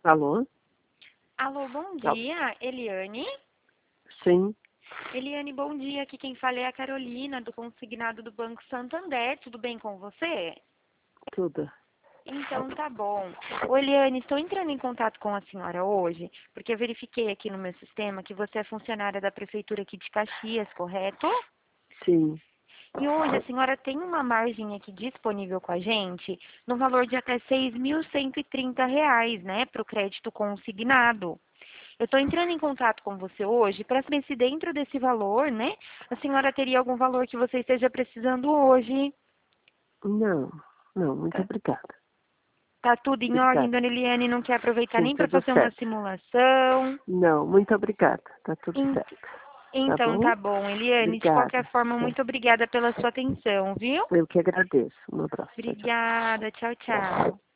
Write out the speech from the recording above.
Alô? Alô, bom Al- dia, Eliane. Sim, Eliane, bom dia. Aqui quem fala é a Carolina, do consignado do Banco Santander. Tudo bem com você? tudo. Então, tá bom. Ô, Eliane, estou entrando em contato com a senhora hoje, porque eu verifiquei aqui no meu sistema que você é funcionária da Prefeitura aqui de Caxias, correto? Sim. E hoje a senhora tem uma margem aqui disponível com a gente no valor de até R$ 6.130, né, para o crédito consignado. Eu estou entrando em contato com você hoje para saber se dentro desse valor, né, a senhora teria algum valor que você esteja precisando hoje. Não, não, muito Tá, obrigada. tá tudo em ordem, Obrigada. dona Eliane? Não quer aproveitar Sim, nem para tudo fazer uma certo. simulação? Não, muito obrigada. Tá tudo En- certo. Tá Então bom? tá bom, Eliane. De qualquer Obrigada. forma, Tá. muito obrigada pela sua atenção, viu? Eu que agradeço. Um abraço. Tchau, tchau. Obrigada. Tchau, tchau.